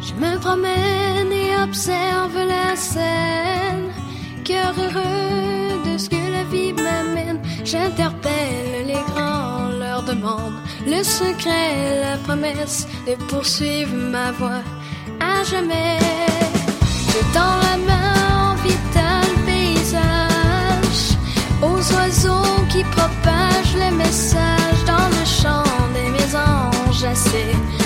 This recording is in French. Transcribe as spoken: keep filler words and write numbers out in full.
Je me promène et observe la scène, cœur heureux de ce que la vie m'amène. J'interpelle les grands, leur demande le secret, la promesse de poursuivre ma voie à jamais. Je tends la main, vital paysage, aux oiseaux qui propagent le message dans le chant des mésanges assez.